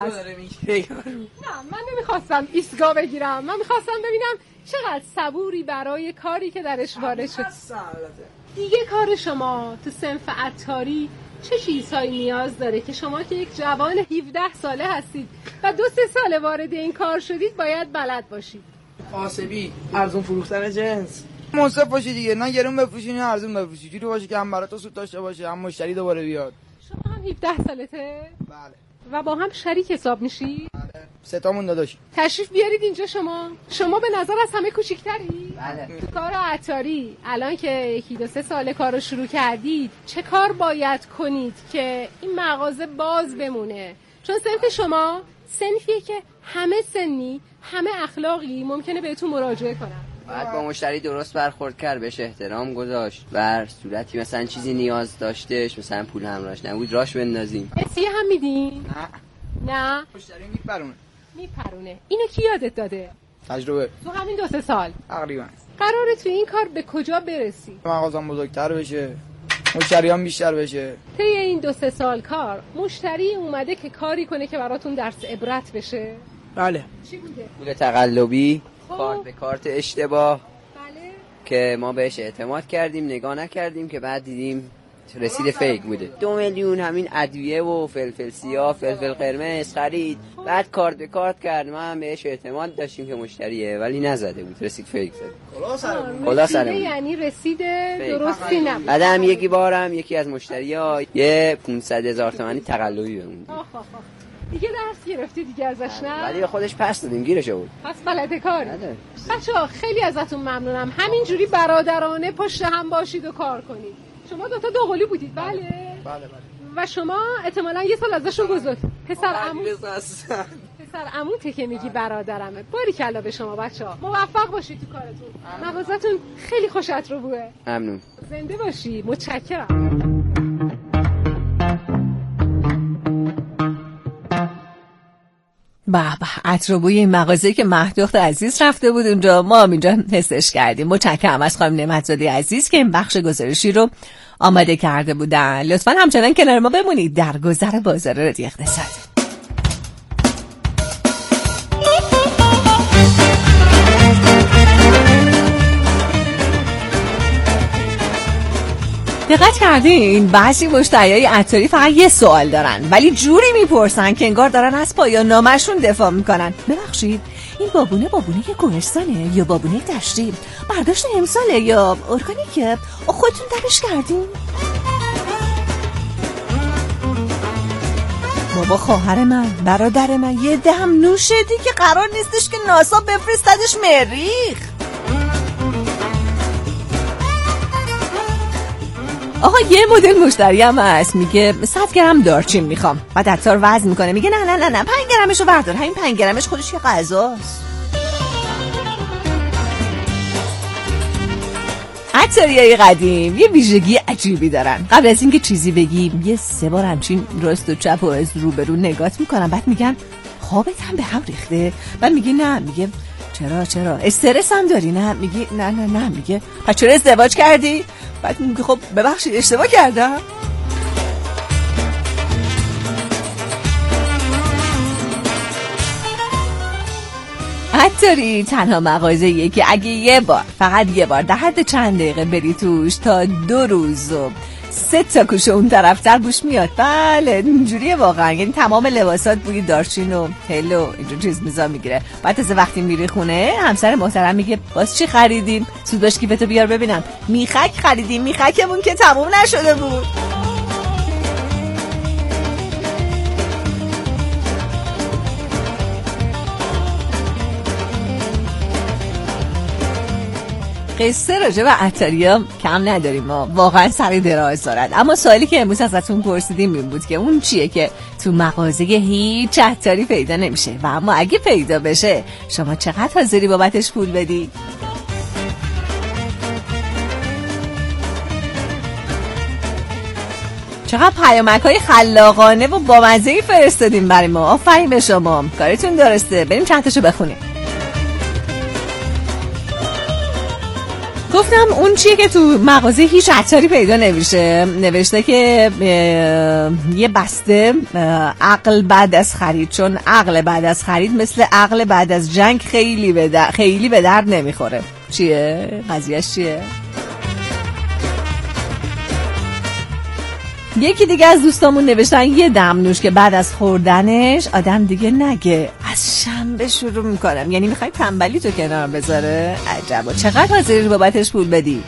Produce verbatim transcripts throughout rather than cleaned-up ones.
نه من نمیخواستم ایستگاه بگیرم، من میخواستم ببینم چقدر صبوری برای کاری که درش وارد شد. دیگه کار شما تو صنف عطاری چه چیزهایی نیاز داره که شما که یک جوان هفده ساله هستید و دو سه ساله وارد این کار شدید باید بلد باشید؟ محاسبی، ارزون فروختن جنس. منصف باشی دیگه، نه گرون بفروشی نه ارزون بفروشی، جوری باشه که هم برات سود داشته باشه هم مشتری دوباره بیاد. شما هم هفده سالته؟ بله. و با هم شریک حساب میشی؟ بله. سه تامون داداش. تشریف بیارید اینجا. شما شما به نظر از همه کوچیک‌تری؟ بله. تو کار عطاری الان که یکی دو سه سال کارو شروع کردید چه کار باید کنید که این مغازه باز بمونه؟ چون صنف شما صنفیه که همه سنی همه اخلاقی ممکنه بهتون مراجعه کنن. باید با مشتری درست برخورد کرد، بهش احترام گذاشت، بر صورتی مثلا چیزی نیاز داشتهش مثلا پول همراهش نبود راش بندازیم. اسیه هم میدین؟ نه. نه مشتری میپرونه. میپرونه. اینو کی یادت داده؟ تجربه. تو همین دو سه سال تقریبا. قراره تو این کار به کجا برسی؟ مغازم بزرگتر بشه، مشتریام بیشتر بشه. طی این دو سه سال کار مشتری اومده که کاری کنه که براتون درس عبرت بشه؟ بله. چی بوده؟ پول تقلبی، خب. کارت به کارت اشتباه بله. که ما بهش اعتماد کردیم نگاه نکردیم که بعد دیدیم رسید فیک بوده. دو میلیون همین ادویه و فلفل سیاه فلفل قرمز خرید، بعد کارت به کارت کرد. ما هم بهش اعتماد داشتیم که مشتریه ولی نزده بود، رسید فیک زد. کلا سرمون. کلا سرمون. یعنی رسید درستی نبود. بعد هم یکی بارم یکی از مشتری‌ها یه پانصد هزار تومانی تقلبی بهمون داد. آخ آخ آخ. دیگه درس گرفتی دیگه ازش نه؟ ولی به خودش پس دادیم گیرش بود. پس بلده کاری. بله. بچه‌ها خیلی ازتون ممنونم. همینجوری برادرانه پشت هم باشید و کار کنید. شما دوتا دوقلو بودید بله؟ بله بله. و شما احتمالاً یه سال ازشون بزرگ. پسر عمو پسر عموته که میگی برادرمه. باریکلا به شما بچه‌ها. موفق باشید تو کارتون. مغازتون خیلی خوشت رو بوه. ممنون. زنده باشی. متشکرم. به به، عطر و بوی این مغازه که مهدوخت عزیز رفته بود اونجا، ما هم اینجا حسش کردیم. متشکرم از خانم نعمت‌زاده عزیز که این بخش گزارشی رو آماده کرده بودن. لطفاً همچنان کنار ما بمونید در گذر بازار رادیو اقتصاد. دقت کردین بعضی مشتریای عطاری فقط یه سوال دارن ولی جوری میپرسن که انگار دارن از پایان نامشون دفاع میکنن. ببخشید این بابونه بابونه یه گلستانه یا بابونه دشتی؟ برداشت امساله یا ارگانیکه؟ خودتون درش کردین؟ بابا خواهر من برادر من یه دهم نوشیدی که قرار نیستش که ناسا بفرستدش مریخ. آقا یه مدل مشتری هم هست میگه صد گرم دارچین میخوام، بعد عطار وزن میکنه میگه نه نه نه نه پنج گرمشو بردار، همین پنج گرمش خودش یه غذاست. عطاریای قدیم یه ویژگی عجیبی دارن. قبل از اینکه چیزی بگیم یه سه بار همچین راست و چپ و از روبرو نگات میکنن، بعد میگن خوابت هم به هم ریخته؟ بعد میگه نه، میگه چرا چرا استرس هم داری؟ نه میگه نه نه نه میگه پس چرا ازدواج کردی؟ بعد میگه خب ببخشید اشتباه کردم. عطاری تنها مغازه‌ایه که اگه یه بار فقط یه بار در حد چند دقیقه بری توش تا دو روز و سه تا کوشه اون طرفتر بوش میاد. بله اینجوریه واقعا، یعنی تمام لباسات بوی دارچین و هل و اینجور چیز میزا میگیره. بعد از وقتی میری خونه همسر محترم میگه باز چی خریدیم؟ سود باش کیفتو بیار ببینم. میخک خریدیم، میخکمون که تموم نشده بود. قصه راجع به عطاریا کم نداریم، ما واقعا سر دراز دارد. اما سوالی که امروز ازتون پرسیدیم این بود که اون چیه که تو مغازه هیچ عطاری پیدا نمیشه و اما اگه پیدا بشه شما چقدر حاضری بابتش پول بدی؟ چقدر پیامک‌های خلاقانه و بامزه‌ای فرستادیم برای ما. آفرین به شما، کارتون درسته. بریم چند تاشو بخونیم. خب گفتم اون چیه که تو مغازه هیچ عطاری پیدا نمیشه. نوشته که یه بسته عقل بعد از خرید، چون عقل بعد از خرید مثل عقل بعد از جنگ خیلی به در... خیلی به درد نمیخوره. چیه؟ قضیهش چیه؟ یکی دیگه از دوستامون نوشتن یه دمنوش که بعد از خوردنش آدم دیگه نگه از شنبه شروع میکنم. یعنی میخوای تنبلی تو کنار بذاره؟ عجبا. چقدر حاضری بابتش پول بدی؟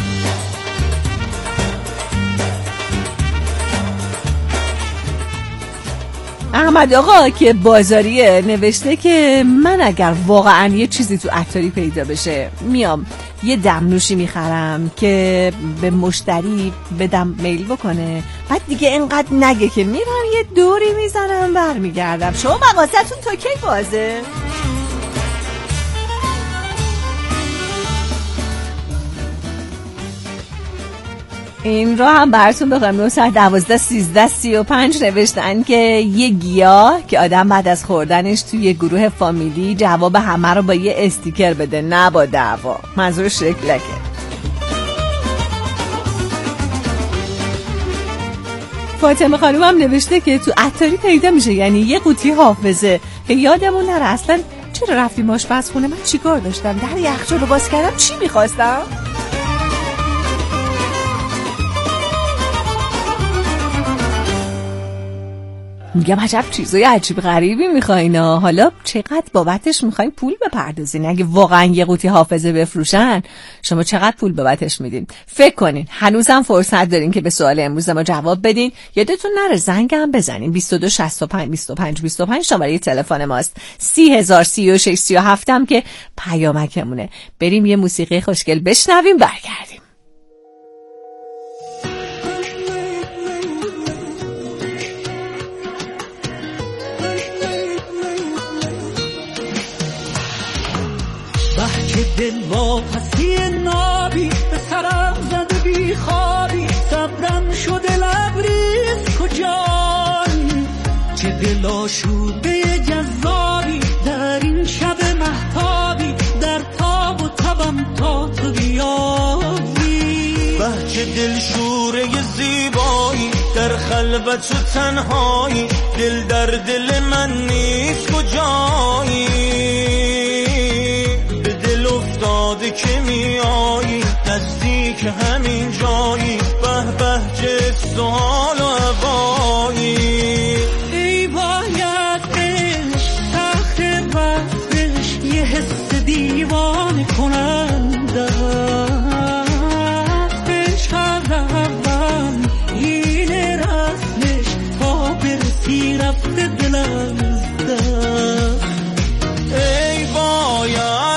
احمد آقا که بازاریه نوشته که من اگر واقعا یه چیزی تو عطاری پیدا بشه میام یه دمنوشی میخرم که به مشتری بدم میل بکنه، بعد دیگه اینقدر نگه که میرم یه دوری میزنم برمیگردم. شما مغازتون تا کی بازه؟ این رو هم براتون بخوام. نه دوازده سیزده سی و پنج نوشتن که یه گیاه که آدم بعد از خوردنش توی یه گروه فامیلی جواب همه رو با یه استیکر بده، نه با دعوا. منظور شکلکه. فاطمه خانوم هم نوشته که تو عطاری پیدا میشه، یعنی یه قوطی حافظه که یادمون نره اصلا چرا رفتیم آشپزخونه، من چیکار داشتم، در یخچال رو باز کردم، چی میخواستم. میگم عجب چیزای عجیب غریبی میخواینا. حالا چقدر بابتش میخواین پول بپردازین؟ اگه واقعا یه قوطی حافظه بفروشن شما چقدر پول بابتش میدین؟ فکر کنین. هنوزم فرصت دارین که به سوال امروز ما جواب بدین. یادتون نره زنگم بزنین. بیست و دو شصت و پنج بیست و پنج بیست و پنج شماره تلفن ماست. سی هزار سی و شش سی و هفت هم که پیامکمونه. بریم یه موسیقی خوشگل بشنویم برگردیم. که دل واپسی نابی به سرم زده بی خوابی، صبرم شده لبریز کجایی، چه دل آشوده جذابی در این شب مهتابی، در تاب و تبم تا تو بیایی. به چه دل شوره زیبایی در خلوت و تنهایی، دل در دل من نیست کجایی، که میایی نزدیک همین جایی، به به چه سوال و هوایی. ای باید عشق تخت وقتش یه حس دیوانه کننده، عشق از اول این رسمش تا برسی رفته دل از دست. ای باید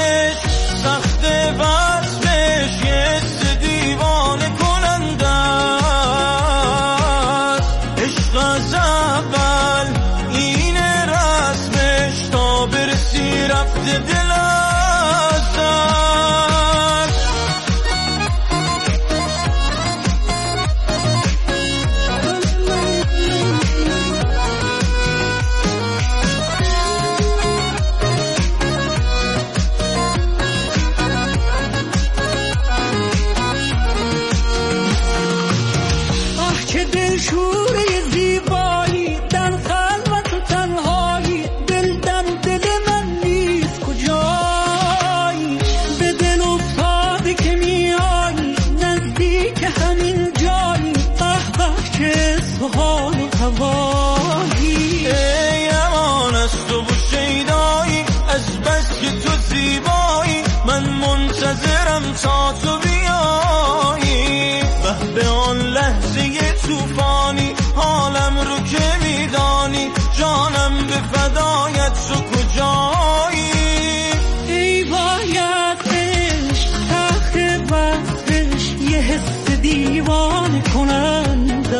تا تو بیایی، به آن لحظه توفانی حالم رو که میدانی، جانم به فدایت تو کجایی. ای باید عشق تخت وقتش یه حس دیوانه کننده،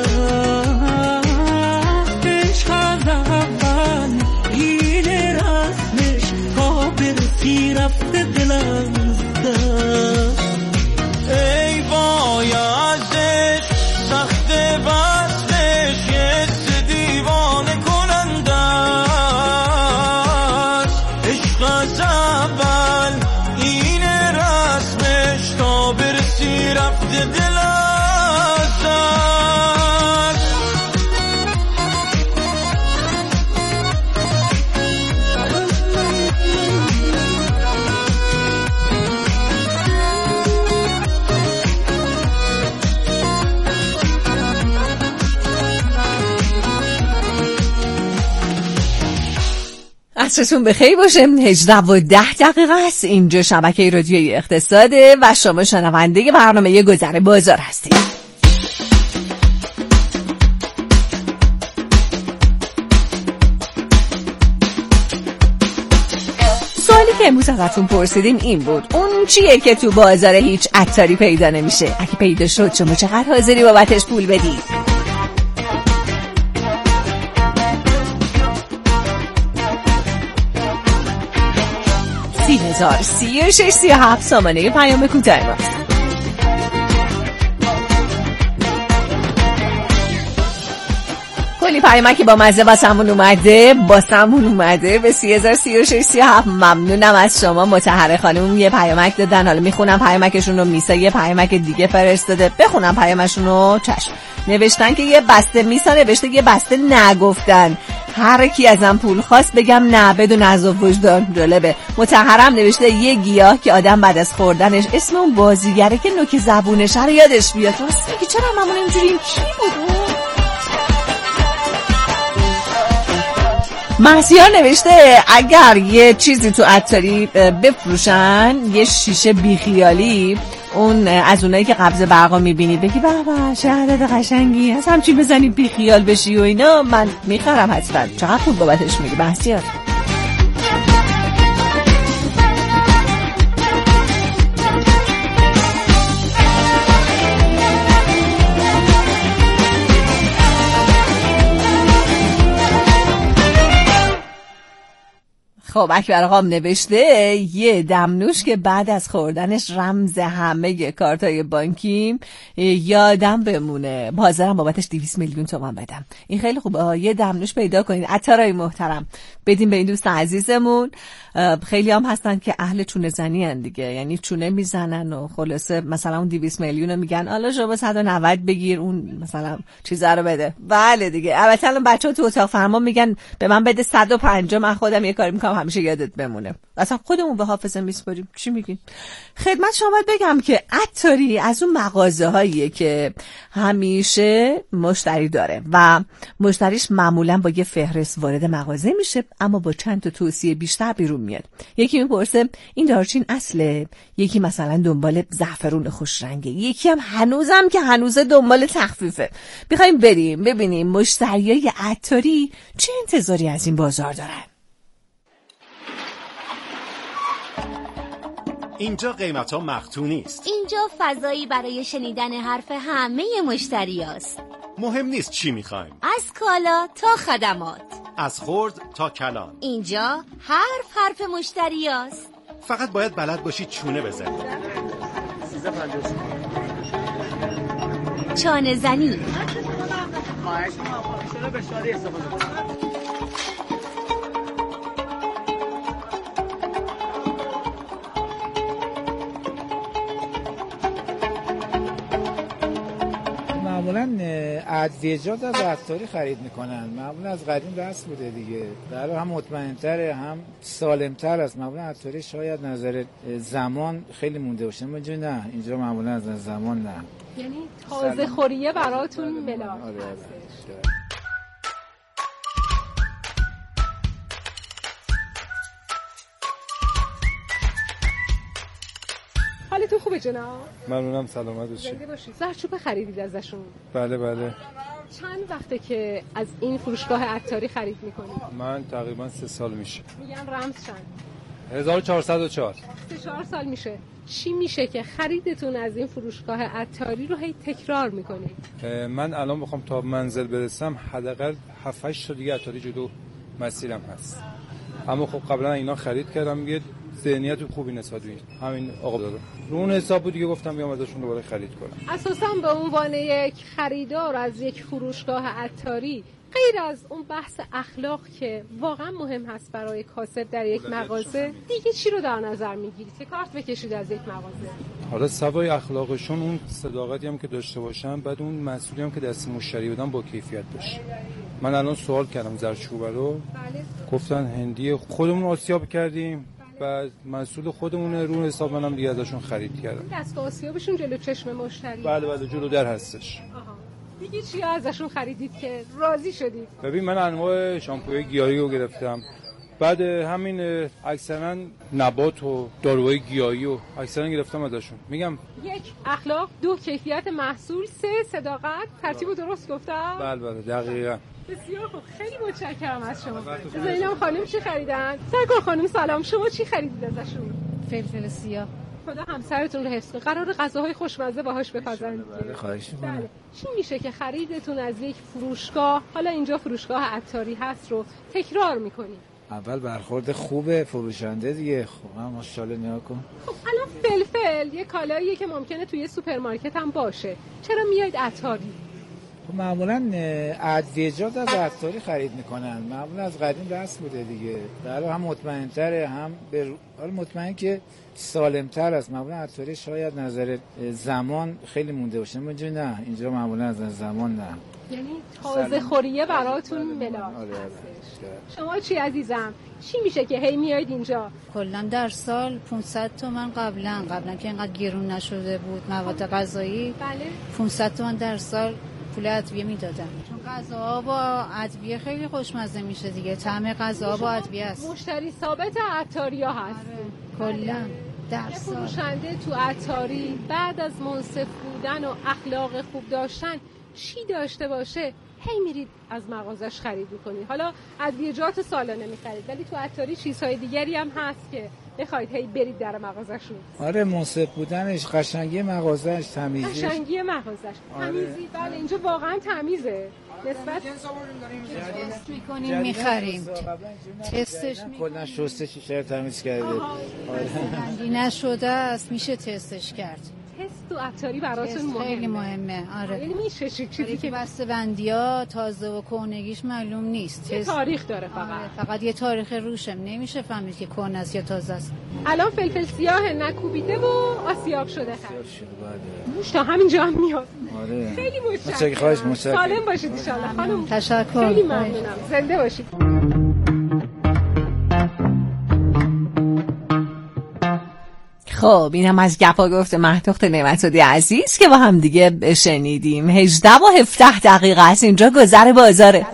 عشق از اول این رسمش تا برسی رفته دلم. ای بایدش سخت وصلش یه دیوانه کننده است، عشق از اول این رسمش تا عصرتون بخیر باشه. هجده و ده دقیقه است. اینجا شبکه رادیویی اقتصاده و شما شنونده برنامه گذر بازار هستید. سوالی که امروز ازتون پرسیدیم این بود: اون چیه که تو بازار هیچ عطاری پیدا نمیشه؟ اگه پیدا شد شما چقدر حاضری بابتش پول بدید؟ سی هزار سی و شش سی و هفت سامانه پیام کوتاه ماست. کلی پیامکی با مزه واسمون اومده واسمون اومده به سی هزار سی و شش سی و هفت. ممنونم از شما. مطهره خانم یه پیامک دادن، حالا میخونم پیامکشون رو. میسا یه پیامک دیگه فرستاده، بخونم پیامشون رو. چشم. نوشتن که یه بسته، میسا نوشته یه بسته نگفتن، هر کی ازم پول خواست بگم نه بدون عذاب وجدان. جالبه. مطهرم نوشته یه گیاه که آدم بعد از خوردنش اسم اون بازیگره که نوک زبونش رو یادش بیاد. راست میگی، چرا هممون اینجوریم؟ چی بود؟ محسیار نوشته اگر یه چیزی تو عطاری بفروشن، یه شیشه بیخیالی، اون از اونایی که قبض برقا میبینی بگی بابا چه عدد قشنگی هست، همچی بزنی بیخیال بشی و اینا، من میخرم حتما. چقدر خوب بابتش میگی محسیار. خب اکبر آقام نوشته یه دمنوش که بعد از خوردنش رمز همه کارتای بانکیم یادم بمونه، حاضرم بابتش دویست میلیون تومان بدم. این خیلی خوبه. یه دمنوش پیدا کنید عطارای محترم، بدیم به این دوست عزیزمون. خیلی هم هستن که اهل چونه زنی هن دیگه، یعنی چونه میزنن و خلاصه مثلا اون دویست میلیون رو میگن حالا شما صد و نود بگیر اون مثلا چیزا رو بده. بله دیگه. البته الان بچه‌ها تو اتاق فرمان میگن به من بده صد و پنجاه، من خودم یه کاری میکنم همیشه یادت بمونه. اصلا خودمون به حافظه میسپاریم. چی میگین؟ خدمت شما بگم که عطاری از اون مغازه هاییه که همیشه مشتری داره و مشتریش معمولا با یه فهرست وارد مغازه میشه، اما با چند تا توصیه بیشتر بیرون میاد. یکی میپرسه این دارچین اصله، یکی مثلا دنبال زعفرون خوش رنگه، یکی هم هنوزم که هنوزه دنبال تخفیفه. میخوایم بریم ببینیم مشتریای عطاری چه انتظاری از این بازار دارن. اینجا قیمت ها مقطوع نیست. اینجا فضایی برای شنیدن حرف همه مشتری هست. مهم نیست چی میخوایم، از کالا تا خدمات، از خرد تا کلان. اینجا حرف حرف مشتری هست. فقط باید بلد باشی چونه بزنی. چانه زنی، معمولا ادویجات از عطاری خرید میکنن، معمولا از قدیم رسم بوده دیگه، در هم مطمئن‌تره هم سالم‌تر است. معمولا عطاری شاید نظر زمان خیلی مونده باشه، اما اینجا نه، اینجا معمولا از زمان نه، یعنی تازه خوریه براتون ملاک هستش. حالتون خوبه جناب؟ ممنونم، سلامت باشید. زنده باشید. زرچوبه خریدید ازشون؟ بله بله. چند وقته که از این فروشگاه عطاری خرید میکنید؟ من تقریبا سه سال میشه. میگن رمز چند؟ هزار و چهارصد و چهار. سه چهار سال میشه. چی میشه که خریدتون از این فروشگاه عطاری رو هی تکرار میکنید؟ من الان بخوام تا منزل برسم حداقل هفت هشت تا دیگه عطاری جلو مسیرم هست، اما خب قبلا اینا خرید کردم، یه ذهنیت خوبی نسبت به همین آقا دارم، رو اون حساب بود دیگه گفتم بیام ازشون دوباره خرید کنم. اساسا به عنوان یک خریدار از یک فروشگاه عطاری، غیر از اون بحث اخلاق که واقعا مهم هست برای کاسب در یک مغازه، دیگه چی رو در نظر میگیرید که کارت بکشید از یک مغازه؟ حالا سوای اخلاقشون اون صداقتی هم که داشته باشن، بعد اون مسئولی هم که دست مشتری بدن با کیفیت باشه. من الان سوال کردم زرچوبه رو، بله. گفتن هندی، خودمون آسیاب کردیم و مسئول خودمونه، رو حساب منم دیگه ازشون خرید کردم. دست آسیابشون جلو چشم مشتری؟ بله بله جلو در هستش. آها. دیگه چی ازشون خریدید که راضی شدید؟ ببین من انواع شامپوی گیاهی رو گرفتم، بعد همین اکثرا نبات و داروهای گیاهی و اکثرا گرفتم ازشون. میگم یک اخلاق، دو کیفیت محصول، سه صداقت. ترتیبو درست گفتم؟ بله بله دقیقاً. بسیار خوب، خیلی متشکرم از شما. زینب خانم چی خریدن؟ سرکار خانم سلام، شما چی خریدید ازشون؟ فلفل سیاه. خدا همسرتون رو حفظ کنه. قرار غذاهای خوشمزه باهاش بپزن. بله خواهش می‌کنم. بله. چی میشه که خریدتون از یک فروشگاه، حالا اینجا فروشگاه عطاری هست، رو تکرار می‌کنید؟ اول برخورد خوبه فروشنده دیگه. خب من ماشاءالله نگاه کن. خب الان فلفل یه کالاییه که ممکنه توی سوپرمارکت هم باشه. چرا میایید عطاری؟ خب معمولا ادویه‌جات از عطاری خرید میکنن. معمولا از قدیم رسم بوده دیگه. در هم مطمئن‌تره، هم به حال مطمئن که سالم‌تر است. معمولا عطاری شاید نظر زمان خیلی مونده باشه. اینجا نه، اینجا معمولا از زمان نه. یعنی تازه خوریه براتون ملاک هستش. شما چی عزیزم؟ چی میشه که هی میایید اینجا؟ کلا در سال پانصد تومن قبلا قبلا که اینقدر گرون نشده بود مواد غذایی، بله پانصد تومن در سال پول ادویه میدادن، چون غذاها با ادویه خیلی خوشمزه میشه دیگه. طعم غذاها با ادویه است. مشتری ثابت عطاریا هست. کلا در سال فروشنده تو عطاری بعد از منصف بودن و اخلاق خوب داشتن چی داشته باشه هی میرید از مغازش خرید میکنید. حالا ادویه‌جات سالانه میخرید، ولی تو عطاری چیزهای دیگری هم هست که بخواید هی برید در مغازشون. آره منصف بودنش، قشنگی مغازش، تمیزیش. قشنگی مغازش، آره. تمیزی. بله اینجا واقعا تمیزه. نسبت تست میکنیم میخریم، تستش کلا شسته شیشه تمیز کرده. آره نشده است، میشه تستش کرد. تست تو عطاری براتون مهمه. خیلی مهمه. آره یعنی میشه چیزی که بسته بندی‌ها تازه و کهنگیش معلوم نیست. یه تاریخ داره فقط. آره. فقط یه تاریخ روشه، نمیشه فهمید که کهنه است یا تازه است. الان فلفل سیاه نکوبیده و آسیاب شده خرید. موش تا همینجا هم میاد. آره. خیلی متشکرم. سالم باشید ان شاء الله خانم. تشکر. خیلی ممنونم. زنده باشید. خب اینم از گپا گفته مهدوخت نعمت‌زاده عزیز که با هم دیگه شنیدیم. هجده و هفده دقیقه است اینجا گذر بازاره.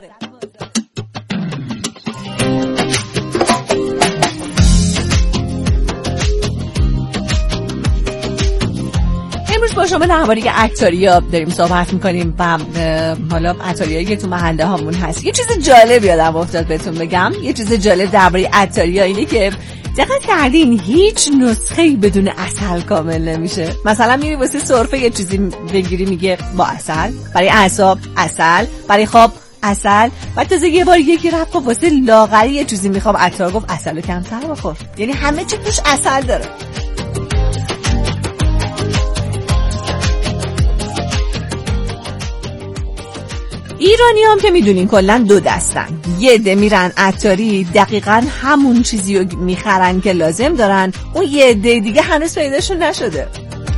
امروز با شما درباره عطاریا داریم صحبت میکنیم و حالا عطاریایی که تو محله هامون هست. یه چیز جالب یادم افتاد بهتون بگم. یه چیز جالب درباره عطاریا اینه که دقت کردین هیچ نسخه‌ای بدون عسل کامل نمیشه. مثلا میری واسه سرفه یه چیزی بگیری میگه با عسل، برای اعصاب عسل، برای خواب عسل. بعد تازه یه بار یکی رفت گفت واسه لاغری یه چیزی میخوام، عطار گفت عسلو کمتر بخور. یعنی همه چی توش عسل داره. ایرانی هم که میدونین کلن دو دستن. یه عده میرن عطاری دقیقاً همون چیزی رو میخرن که لازم دارن، اون یه عده دیگه هنوز پیداشون نشده.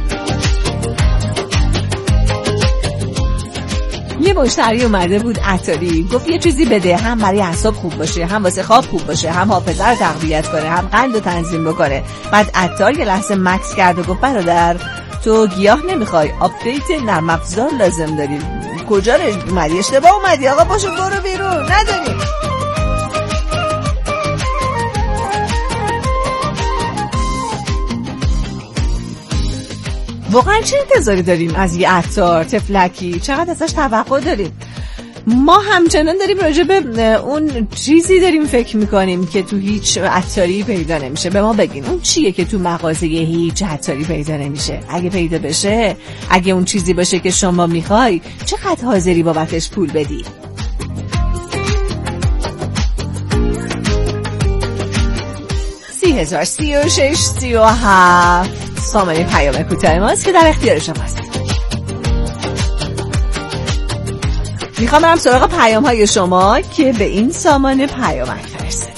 یه مشتری اومده بود عطاری، گفت یه چیزی بده هم برای اعصاب خوب باشه، هم واسه خواب خوب باشه، هم حافظه رو تقویت کنه، هم قند رو تنظیم بکنه. بعد عطار یه لحظه مکث کرد و گفت برادر تو گیاه نمیخوای، آپدیت نرم افزار لازم داری. کجا اومدی؟ اشتباه اومدی آقا، باشو برو بیرون، نداری. واقعا چه انتظاری داریم از یه عطار تفلکی؟ چقدر ازش توقع داریم؟ ما همچنان داریم راجع به اون چیزی داریم فکر میکنیم که تو هیچ عطاری پیدا نمیشه. به ما بگین اون چیه که تو مغازه هیچ عطاری پیدا نمیشه؟ اگه پیدا بشه، اگه اون چیزی باشه که شما میخوای، چقدر حاضری بابتش پول بدی؟ سی هزار سی و شش سی و هفت سامانه پیام کوتاه ماست که در اختیار شماست. میخوام برم سراغ پیام های شما که به این سامانه پیامک فرستاده.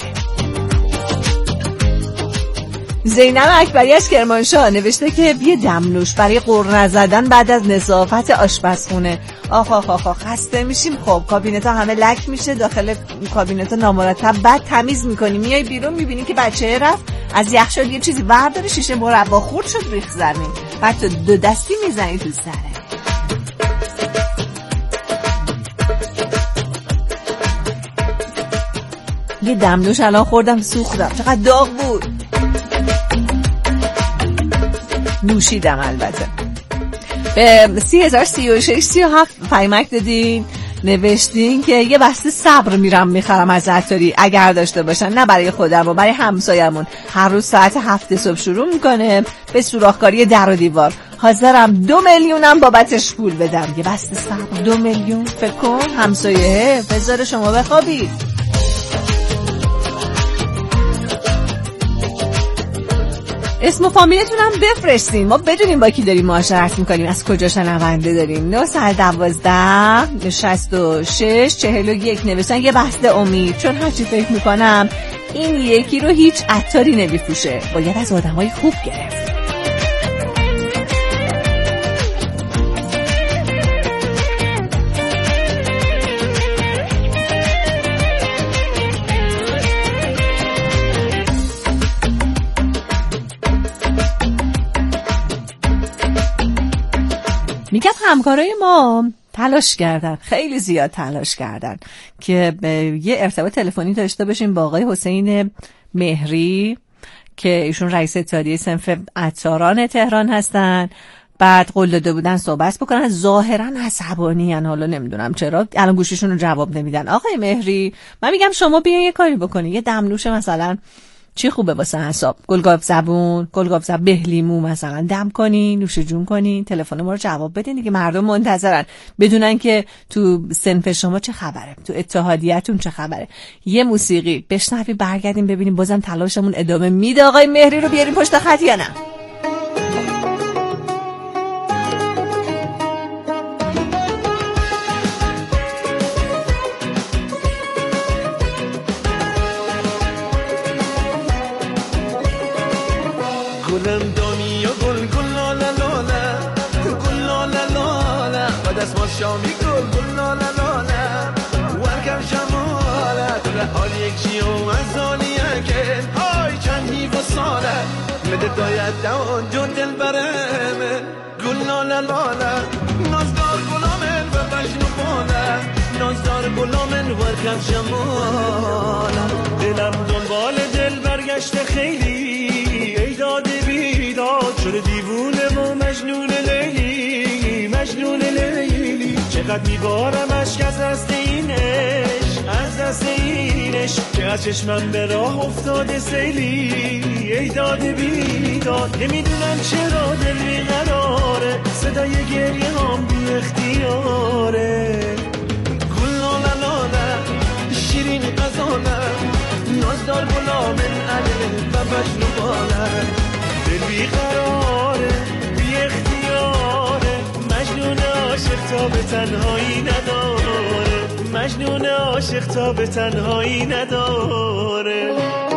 زینب اکبری از کرمانشاه نوشته که یه دمنوش برای قرنه زدن بعد از نظافت آشپزخونه. آخ آخ آخ آخ خسته میشیم. خب کابینت ها همه لک میشه، داخل کابینت ها نامرتب، بعد تمیز میکنی، میای بیرون میبینی که بچه رفت از یخچال یه چیزی برداره، شیشه مربا خورد شد ریخ زمین، بعد تو دو دستی میزنی تو سره. یه دمنوش الان خوردم سوختم، چقدر داغ بود. نوشیدم البته. به سی هزار سی و شش سی و هفت پیمک دادین، نوشتین که یه بسته صبر میرم میخرم از عطاری اگر داشته باشن، نه برای خودم و برای همسایمون. هر روز ساعت هفت صبح شروع میکنه به سوراخکاری در و دیوار. حاضرم دو میلیونم بابتش پول بدم. یه بسته صبر دو میلیون، فکر کن همسایه بذاره شما بخوابید. اسم و فامیلتون هم بفرستین، ما بدونیم با کی داریم معاشرت میکنیم، از کجا شنونده داریم. نه صد دوازده شصت و شش چهل و یک نوشتن یه بسته امید، چون هرچی فکر میکنم این یکی رو هیچ عطاری نمیفروشه، باید از آدمای خوب گرفت. میگم همکارای ما تلاش کردن، خیلی زیاد تلاش کردن که یه ارتباط تلفنی داشته باشیم با آقای حسین مهری که ایشون رئیس اتحادیه صنف عطاران تهران هستن. بعد قول داده بودن صحبت بکنن، ظاهرا عصبانی ان، حالا نمیدونم چرا الان گوشیشون رو جواب نمیدن. آقای مهری من میگم شما بیاین یه کاری بکنین، یه دمنوش مثلا چی خوبه واسه حساب، گلگاو زبون، گلگاو زبون بهلیمو مثلا دم کنین، نوش جون کنین، تلفن ما رو جواب بدین دیگه. مردم منتظرن بدونن که تو صنف شما چه خبره، تو اتحادیه‌تون چه خبره. یه موسیقی بشنویم برگردیم ببینیم بازم تلاشمون ادامه میده آقای مهری رو بیاریم پشت خط یا نه. گلم دانی و گل گل لاله لاله گل لاله لاله و دست ما شامی گل گل لاله لاله ورکم شماله تو حال یک چی و مزالیه که های چند هیو ساله مده داید دوان جون دل برمه گل لاله لاله نازدار گلامن و بجنو باله نازدار گلامن ورکم شماله دلم دنبال دل برگشته خیلی داد بیداد شده دیوونه و مجنون لیلی مجنون لیلی چقدر میبارم عشق از دست اینش از دست اینش که از چشمم به راه افتاده سیلی ای داد بیداد نمیدونم چرا دل بیقراره صدای گریه هم بی اختیاره گل لاله لاله شیرین غزاله نازدار گلامن علی و مجنون باله دل بیقراره بی اختیاره مجنون عاشق تا به تنهایی نداره مجنون عاشق تا به تنهایی نداره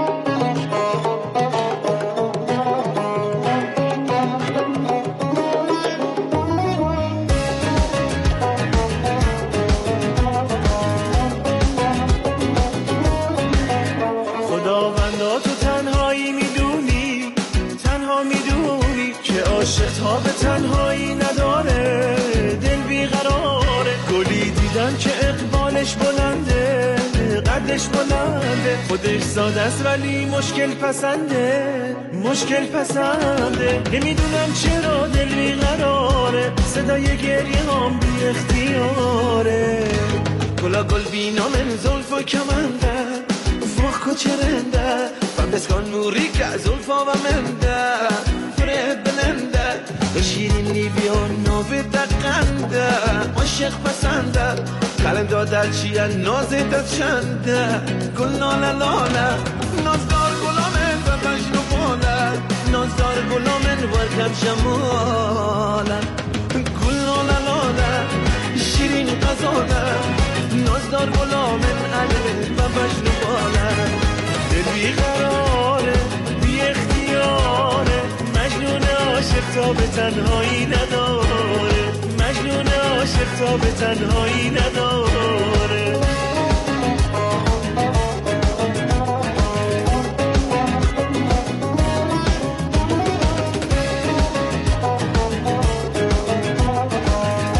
تا به تنهایی نداره دل بیقراره گلی دیدن که اقبالش بلنده قدش بلنده خودش ساده است ولی مشکل پسنده مشکل پسنده نمیدونم چرا دل بیقراره صدای گریه هم بی اختیاره گلا گل بینا من زلف و کمنده فوق و چرنده و بسکن موری که زلفا و منده فره بلنده شیرین لیبیا نوی دقنده عاشق پسنده کلم دادر چیه نازه دست چنده گل لاله لاله نازدار گلامن و مجنو باله نازدار گلامن ورکم شماله گل لاله لاله شیرین غزاله نازدار گلامن علی و مجنو باله دل بیقراره بی اختیاره مجنون عاشق تا به تنهایی نداره مجنون عاشق تا به تنهایی نداره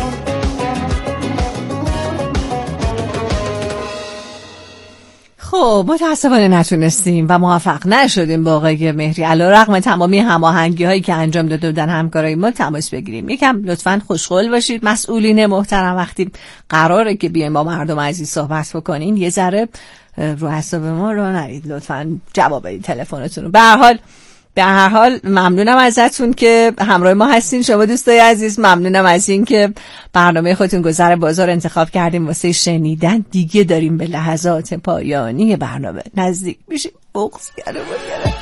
خب خب متاسفانه نتونستیم و موفق نشدیم با آقای مهری علیرغم تمامی هماهنگی هایی که انجام داده بودن همکارای ما تماس بگیریم. یکم لطفاً خوشقول باشید مسئولین محترم، وقتی قراره که بیایم با مردم عزیز صحبت بکنین یه ذره رو حساب ما رو نرید، لطفاً جواب بدید تلفنتون رو. به هر حال به هر حال ممنونم ازتون که همراه ما هستین شما دوستای عزیز. ممنونم از این که برنامه خودتون گذر بازار انتخاب کردیم واسه شنیدن. دیگه داریم به لحظات پایانی برنامه نزدیک میشیم. بغض کرده بود گره.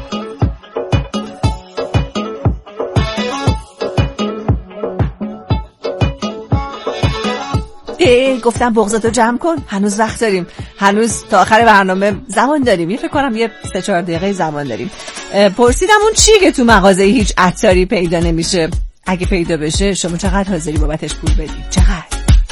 ای گفتم بغضاتو جمع کن، هنوز وقت داریم، هنوز تا آخر برنامه زمان داریم. یه فکر کنم یه سه چهار دقیقه زمان داریم. پرسیدم اون چی که تو مغازه هیچ عطاری پیدا نمیشه، اگه پیدا بشه شما چقدر حاضری بابتش پول بدید؟ چقدر؟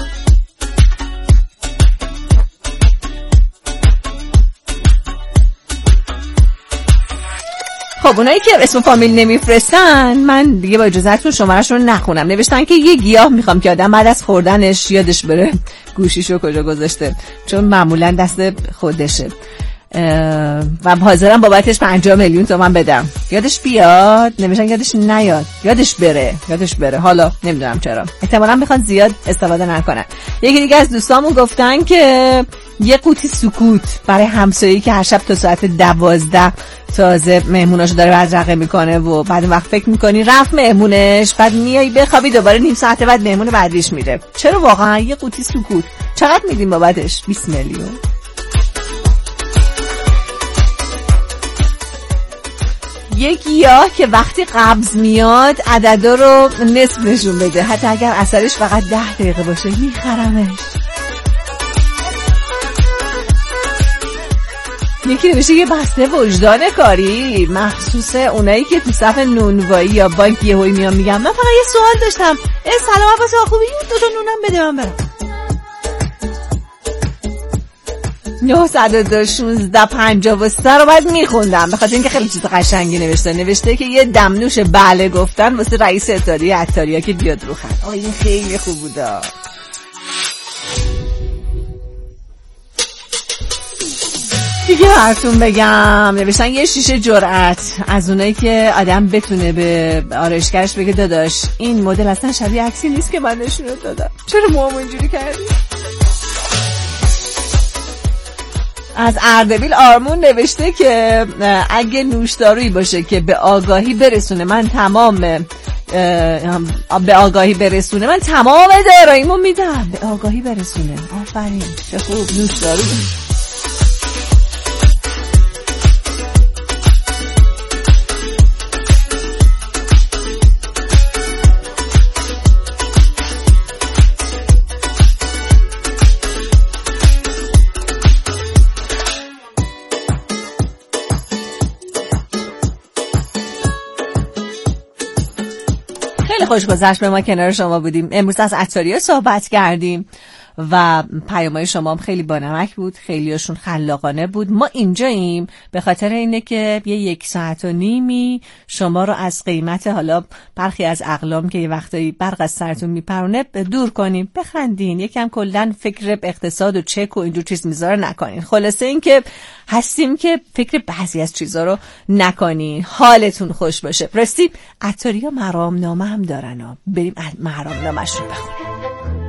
خب اونایی که اسم فامیل نمیفرستن من دیگه با اجازهتون شماره‌شون رو نخونم. نوشتن که یه گیاه میخوام که آدم بعد از خوردنش یادش بره گوشیشو کجا گذاشته، چون معمولا دست خودشه و حاضرم بابتش پنجاه میلیون تومان بدم. یادش بیاد، نمیشن یادش نیاد، یادش بره، یادش بره. حالا نمیدونم چرا، احتمالاً میخوان زیاد استفاده نکنن. یکی دیگه از دوستامون گفتن که یه قوطی سکوت برای همسایه‌ای که هر شب تا ساعت دوازده تازه مهموناشو داره بدرقه میکنه و بعد اون وقت فکر میکنی رفت مهمونش، بعد میای بخوابی دوباره نیم ساعت بعد مهمون بعدیش میره. چرا واقعا یه قوطی سکوت چقدر میدیم بابتش؟ بیست میلیون. یه گیاه که وقتی قبض میاد عددا رو نصف نشون بده، حتی اگر اثرش فقط ده دقیقه باشه میخرمش. یکی نمیشه یه بسته وجدان کاری مخصوص اونایی که تو صف نونوایی یا بانک یهویی میان میگن من فقط یه سوال داشتم، ای سلام عباس خوبی؟ دو تا نونم بده من برم. نه دو دو شانزده پنجاه و سه رو باید میخوندم به خاطر اینکه خیلی چیز قشنگی نوشته. نوشته که یه دمنوش بله گفتن واسه رئیس اتحادیه عطاریا که بیاد رو خط. آه این خیلی خوب بوده. دیگه براتون بگم نوشتن یه شیشه جرأت از اونایی که آدم بتونه به آرایشگرش بگه داداش این مدل اصلا شبیه عکسی نیست که من نشونت دادم، چرا موامو اینجوری کردی؟ از اردبیل آرمون نوشته که اگه نوشدارویی باشه که به آگاهی برسونه من تمام به آگاهی برسونه من تمام داراییمو میدم. به آگاهی برسونه، آفرین چه خوب. نوشدارو خوش گذشت به ما کنار شما بودیم. امروز از عطاریا صحبت کردیم و پیام‌های شما هم خیلی بانمک بود، خیلیاشون خلاقانه بود. ما اینجاییم به خاطر اینه که یه یک ساعت و نیمی شما رو از قیمت حالا برخی از اقلام که یه وقتایی برق از سرتون میپرونه دور کنیم، بخندین، یکم کلن فکر اقتصاد و چک و اینجور چیز میذاره نکنین. خلاصه این که هستیم که فکر بعضی از چیزا رو نکنین، حالتون خوش باشه. راستی عطاریا مرامنامه هم دارن ها. بریم مرامنامه‌اش رو بخونیم.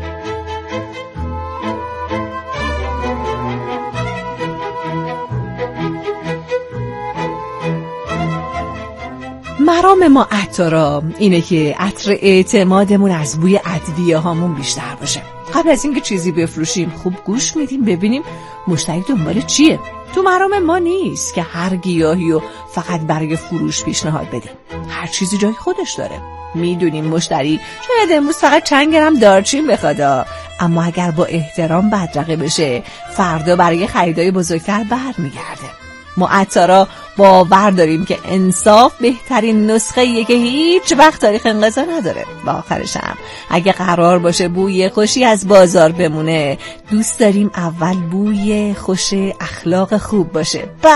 مرام ما عطارا اینه که عطر اعتمادمون از بوی ادویه هامون بیشتر باشه. قبل از اینکه چیزی بفروشیم خوب گوش میدیم ببینیم مشتری دنبال چیه. تو مرام ما نیست که هر گیاهی رو فقط برای فروش پیشنهاد بدیم. هر چیزی جای خودش داره. میدونیم مشتری شاید امروز فقط چند گرم دارچین بخواد، اما اگر با احترام بدرقه بشه فردا برای خریدای بزرگتر برمیگرده. ما عطارا باور داریم که انصاف بهترین نسخه ایه که هیچ وقت تاریخ انقضا نداره. و آخرش هم اگه قرار باشه بوی خوشی از بازار بمونه دوست داریم اول بوی خوش اخلاق خوب باشه.